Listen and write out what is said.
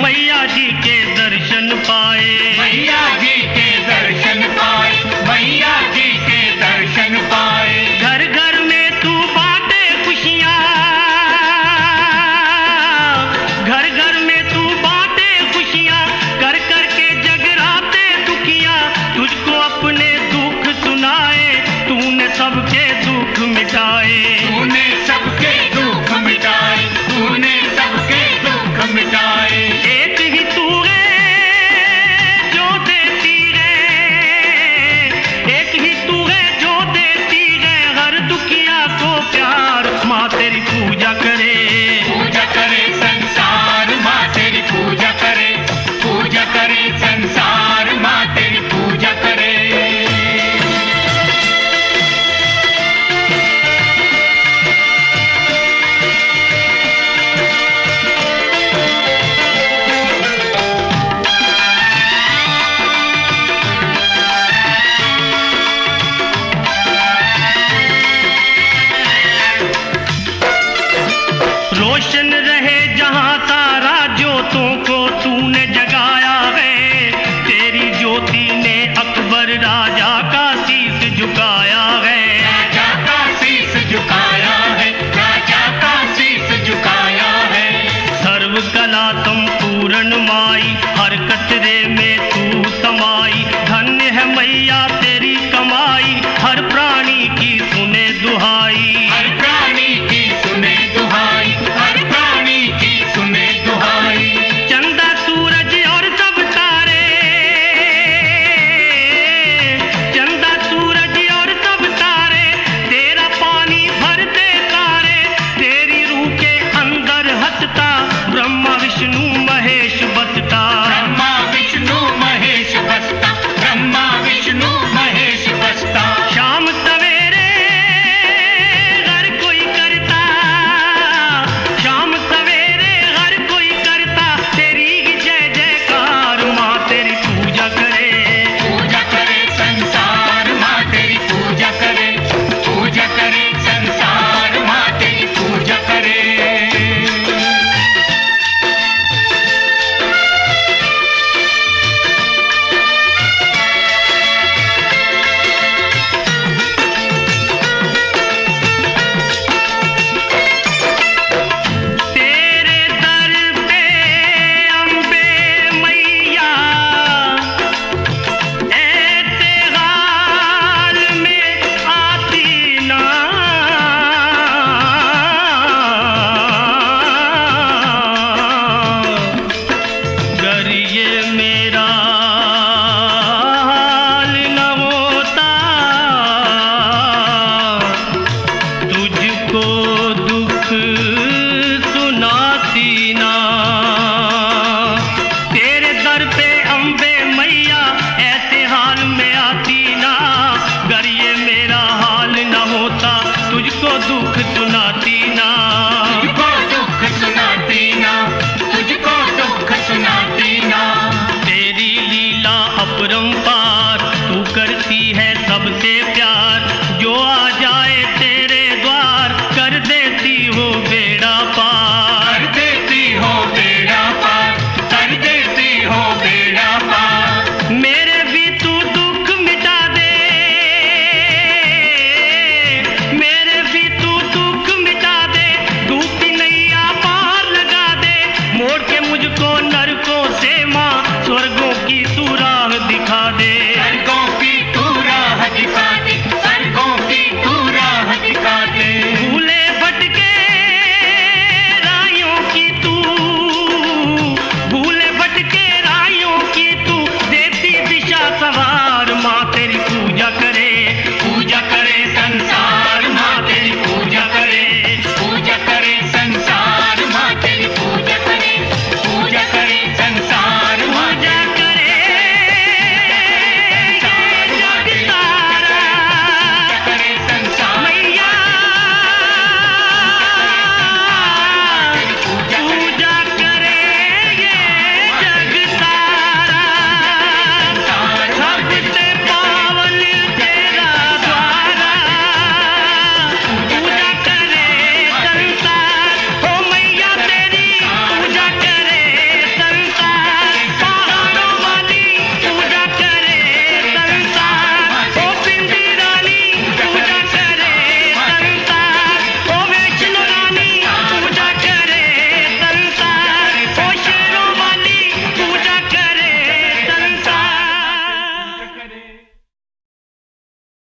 मैया जी के दर्शन पाए, मैया जी के दर्शन पाए, मैया जी के दर्शन पाए। घर घर में तू बांटे खुशियाँ, घर घर में तू बांटे खुशियाँ, कर कर के जगराते दुखियाँ, तुझको अपने दुख सुनाए, तूने सबके दुख मिटाए, तूने सबके दुख मिटाए, तूने सबके दुख मिटाए। एक ही तू है जो देती है, एक ही तू है जो देती है हर दुखिया को प्यार। माँ तेरी पूजा करे, पूजा करे संसार, माँ तेरी पूजा करे, पूजा करे संसार, माँ तेरी पूजा करे। रोशन रहे जहाँ तारा, ज्योतों को तूने जगाया है, तेरी ज्योति ने अकबर राजा का शीश झुकाया है, राजा का शीश झुकाया है, राजा का शीश झुकाया है। सर्व कला संपूर्ण माई, हर कचरे में तू समाई, धन्य है मैया तेरी कमाई, हर प्राणी की सुने दुहाई, हर प्राणी की सुने दुहाई, हर प्राणी की सुने दुहाई। चंदा सूरज और सब तारे, चंदा सूरज और सब तारे, तेरा पानी भरते तारे, तेरी रूह के अंदर हंसता ब्रह्मा विष्णु महेश बसता, ब्रह्मा विष्णु महेश बसता, ब्रह्मा विष्णु महेश बसता। शाम सवेरे हर कोई करता, शाम सवेरे हर कोई करता तेरी ही जय जयकार। माँ तेरी पूजा करे, पूजा करे संसार, माँ तेरी पूजा करे, पूजा करे संसार, माँ तेरी पूजा करे। तेरे दर पे अम्बे मैया, ऐसे हाल में आती ना, गर ये मेरा हाल न होता, तुझको दुख सुनाती ना।